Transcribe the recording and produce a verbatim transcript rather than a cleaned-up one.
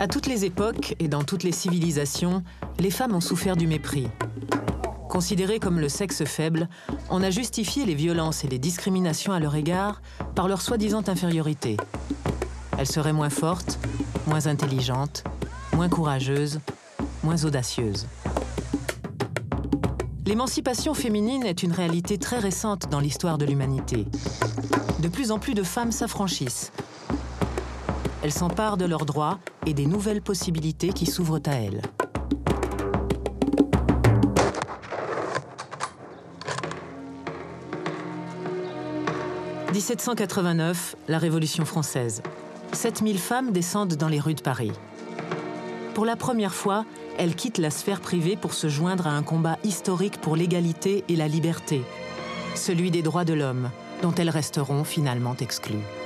À toutes les époques et dans toutes les civilisations, les femmes ont souffert du mépris. Considérées comme le sexe faible, on a justifié les violences et les discriminations à leur égard par leur soi-disant infériorité. Elles seraient moins fortes, moins intelligentes, moins courageuses, moins audacieuses. L'émancipation féminine est une réalité très récente dans l'histoire de l'humanité. De plus en plus de femmes s'affranchissent. Elles s'emparent de leurs droits et des nouvelles possibilités qui s'ouvrent à elles. mille sept cent quatre-vingt-neuf, la Révolution française. sept mille femmes descendent dans les rues de Paris. Pour la première fois, elles quittent la sphère privée pour se joindre à un combat historique pour l'égalité et la liberté, celui des droits de l'homme, dont elles resteront finalement exclues.